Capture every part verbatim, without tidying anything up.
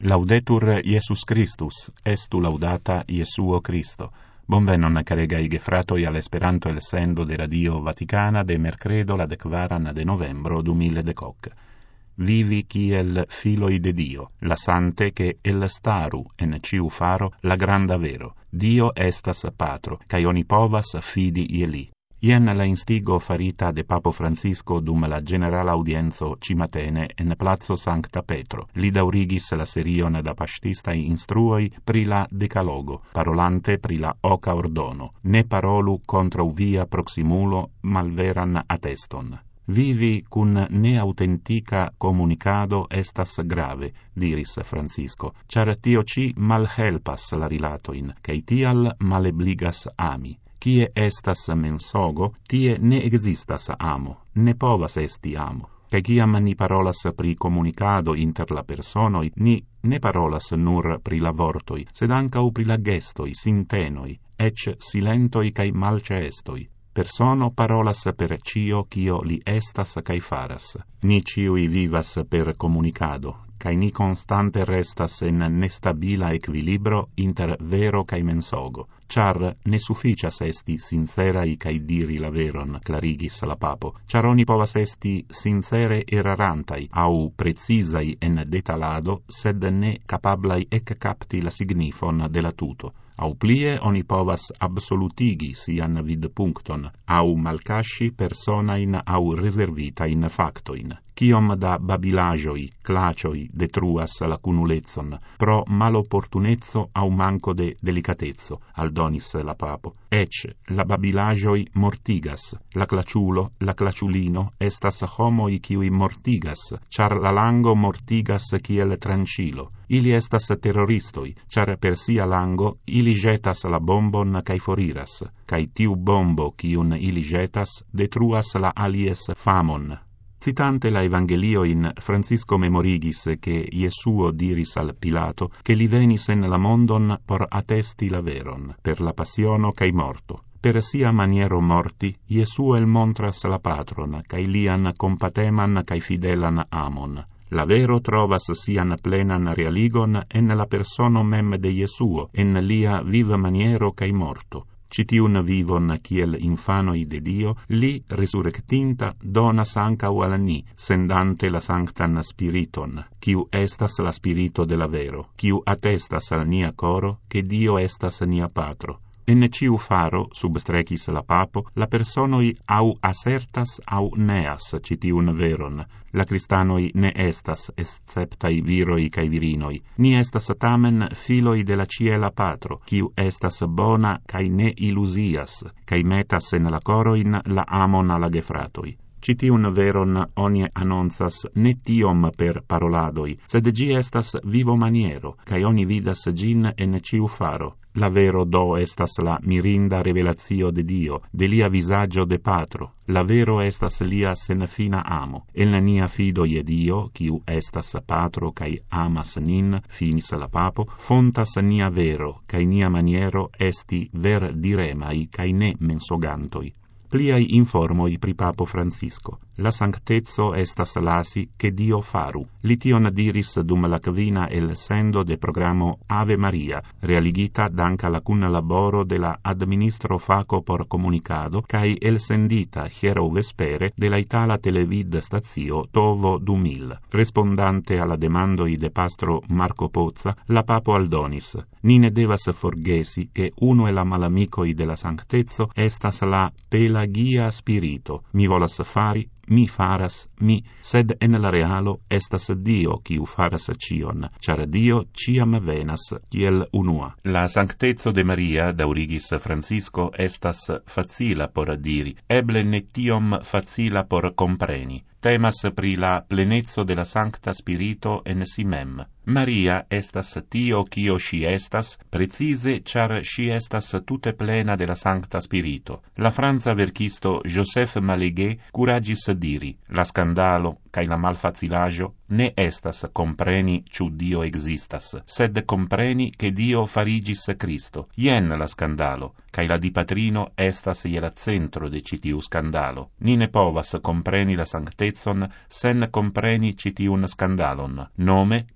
Laudetur Iesus Christus, estu laudata Iesuo Christo. Bonvenon caregai gefratoi all'Esperanto el sendo de Radio Vaticana de mercredo la decvaran de novembro du mille decoc. Vivi kiel filoi de Dio, la sante che el staru en ciu faro la granda vero. Dio estas patro, cae oni povas fidi ieli. Ien la instigo farita de Papo Francisco dum la generala audienzo cimatene en Plazo Sancta Petro. Li daurigis la serion da pastistai instruoi pri la decalogo, parolante pri la oca ordono. Ne parolu contra via proximulo malveran atteston. Vivi cun neautentica comunicado estas grave, diris Francisco, char tio ci malhelpas la rilatoin, cae tial malebligas ami. Kie estas mensogo, tie ne existas amo, ne povas esti amo. Cae ciam ni parolas pri comunicado inter la personoi, ni ne parolas nur pri la vortoi, sed ancau pri la gestoi, sintenoi, ec silentoi cae malceestoi. Persono parolas per cio cio li estas cae faras. Ni ciui vivas per comunicado, cae ni constante restas en nestabila equilibro inter vero cae mensogo, char ne sufficias esti sincerai cae diri la veron, clarigis la papo, char oni povas esti sincere erarantai, au precisai en detalado, sed ne capablai ec capti la signifon de la tuto. Au plie oni povas absolutigi sian vid puncton, au malcasci personain au reservitain factoin. Ciom da babilagioi, clacioi detruas la cunulezzon, pro malopportunezzo au manco de delicatezzo, aldonis la papo. Ec, la babilagioi mortigas, la claciulo, la claciulino, estas homoi kiui mortigas, char la lango mortigas kiel trancilo. Ili estas terroristoi, char per sia lango ili jetas la bombon cae foriras, cae tiu bombo cium ili jetas detruas la alies famon. Citante la Evangelioin, Francisco memorigis che Iesuo diris al Pilato che li venis en la mondon por attesti la veron, per la passiono cae morto. Per sia maniero morti, Iesuo el montras la patron, cae lian compateman cae fidelan amon. La vero trovas sian plenan realigon en la persono mem de Iesuo, en lia viva maniero cae morto. Citiun vivon kiel infanoi de Dio, li resurrectinta donas ancau al ni, sendante la sanctan spiriton, quiu estas la spirito de la vero, quiu attestas al nia coro, che Dio estas nia patro. En ciu faro, substrecis la papo, la personoi au assertas au neas citiun veron. La cristanoi ne estas exceptai viroi cae virinoi. Ni estas tamen filoi de la ciela patro, quiu estas bona cae ne illusias, cae metas en la coroin la amon alla gefratoi. Citiun veron oni annonzas ne tiom per paroladoi, sed gi estas vivo maniero, cae oni vidas gin en ciu faro. La vero do estas la mirinda revelatio de Dio, de lia visaggio de patro. La vero estas lia senfina amo. En la nia fido je Dio, quiu estas patro cae amas nin, finis la papo, fontas nia vero, cae nia maniero esti ver diremai cae ne mensogantoi. Pliai informoi pri Papo Francisco. La sanctezzo estas lasi che Dio faru. Li tion diris dum la kvina el sendo de programo Ave Maria, realigita dank la cun laboro de la administro faco por comunicado, cae el sendita hiero vespere de la Itala televid stazio Tovo du mil. Respondante alla demandoi de pastro Marco Pozza, la Papo aldonis. Ni ne devas forgesi che uno e la malamicoi de la sanctezzo estas la pelagia spirito. Mi volas fari, mi faras, mi, sed en la realo estas Dio quiu faras cion, char Dio ciam venas kiel unua. La sanctezzo de Maria, daurigis Francisco, estas facila por diri, eble ne tiom facila por compreni. Temas pri la plenezzo de la Sancta Spirito en si mem. Maria estas tio cio si estas, precise char si estas tute plena de la Sancta Spirito. La franza verchisto Joseph Malégué curagis diri, la scandalo cae la malfacilaggio ne estas compreni ciu Dio existas, sed compreni che Dio farigis Cristo. Ien la scandalo, cae la dipatrino estas iera centro de citiu scandalo. Ni ne povas compreni la sanctezon sen compreni citiun scandalon, nome che Dio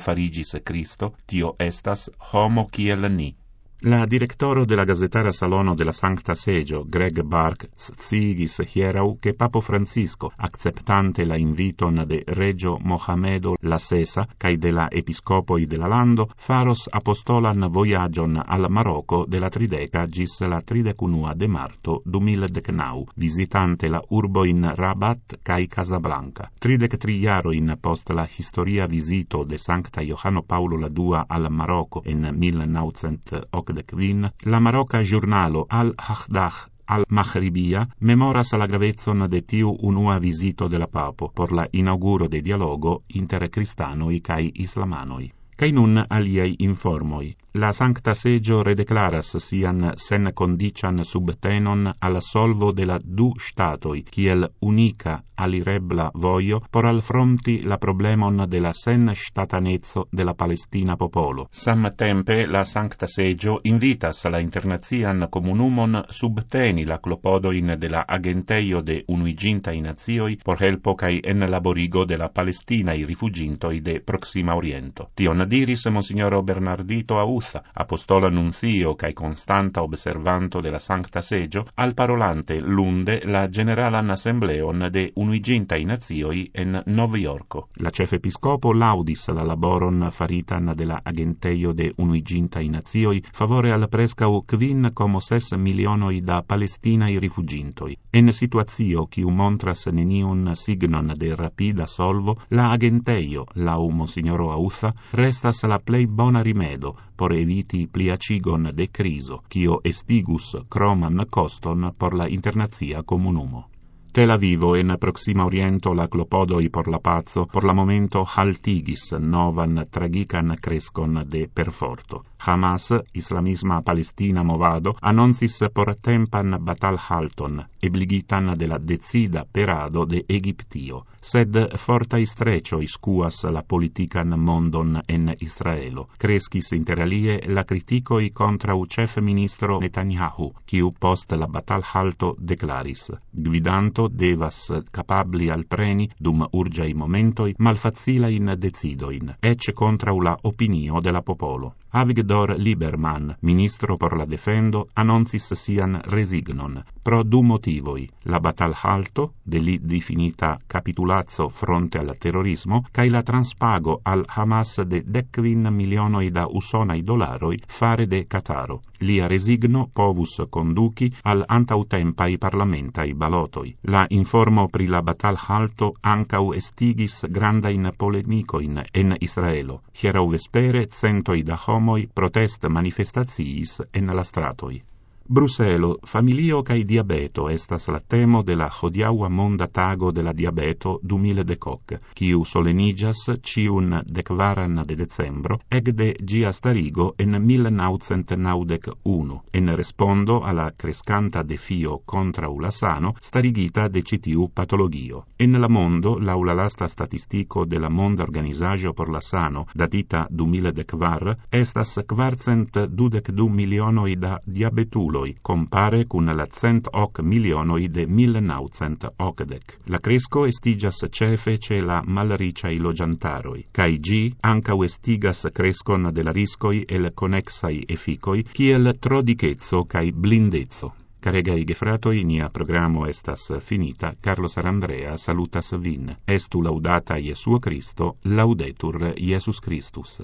farigis Christo, tio estas homo kiel ni. La directoro de la gazetara salono de la Sancta Seggio, Greg Burke, sciigis hierau che Papo Francisco, acceptante la inviton de Regio Mohamedo la Sesa cae de la episcopoi de la lando, faros apostolan voyagion al Marocco de la trideca gis la tridecunua de marto du mil decnau, visitante la urbo in Rabat cae Casablanca. Tridec triaro in post la historia visito de Sancta Johano Paulo la Dua al Marocco in mil naucent octantquin, la Marocca giurnalo Al-Hahdach al-Maghribia memoras la gravezzon de tiu unua visito de la papo por la inauguro de dialogo inter cristanoi cae islamanoi. Cai nun aliei informoi. La Sancta Seggio redeclaras sian sen condician subtenon al solvo de la du statoi, kiel unica alirebla voio por alfronti la problemon de la sen statanezzo de la Palestina popolo. Samtempe la Sancta Seggio invitas la internazian comunumon subteni la clopodoin de la agenteio de Unuigintaj Nacioj por helpo cae en laborigo de la Palestinaj rifugintoj de Proxima Oriento. Tion diris Monsignoro Bernardito Auza, apostola nunzio cae constanta observanto de la Sancta Seggio, al parolante lunde la Generalan Assembleon de Unuigintaj Nacioj en Nov Yorko. La cefepiscopo laudis la laboron faritan de la agenteio de Unuigintaj Nacioj favore al prescau quin como ses milionoi da Palestinaj rifugintoj. En situazio quiu montras neniun signon de rapida solvo, la agenteio, lau Monsignoro Auza, restas la plei bona rimedo por eviti pliacigon de criso, quio estigus croman coston por la internazia comunumo. Tel Avivo en Proxima Oriento la clopodoi por la pazzo por la momento haltigis novan tragican crescon de perforto. Hamas, islamisma Palestina movado, annoncis por tempan batal halton, ebligitan de la decida perado de Egiptio, sed fortai strecioi scuas la politican mondon en Israelo. Crescis inter alie la criticoi contra u chef ministro Netanyahu, quiu post la batal halto declaris: Gvidanto devas capabli al preni, dum urgiai momentoi, malfacilain decidoin, ec contra la opinio de la popolo. Avigdor Lieberman, ministro por la defendo, annoncis sian resignon, pro du motivoi: la batal halto, de li definita capitulazzo fronte al terrorismo, cae la transpago al Hamas de decvin milionoi da usonai dolaroi fare de Cataro. Lia resigno povus conduci al antautempai parlamentai balotoi. La informo pri la batal halto ancau estigis grandain polemicoin en Israelo. Hierau vespere centoi da homoi protest manifestatiis en la stratoi. Bruselo, familio cae diabeto estas la temo de la hodiaua monda tago de la diabeto du mil decoc, quiu solenigas ciun decvaran de decembro, ec de gia starigo en mil naucent naudec unu, en respondo alla crescanta defio contra la sano, starigita de citiu patologio. En la mondo, laula lasta statistico de la Monda Organizagio por la Sano, datita du mil decvar, estas quarcent dudec du milionoi da diabetuloi, compare cun la cent hoc milionoi de mil naucent ocdec. La cresco estigas cefe ce la malriciai logiantaroi, cae gi ancau estigas crescon de la riscoi el connexai efficoi, kiel trodicezzo cae blindezzo. Caregai gefratoi, nia programo estas finita. Carlo Sarandrea salutas vin. Estu laudata Iesuo Christo, laudetur Iesus Christus.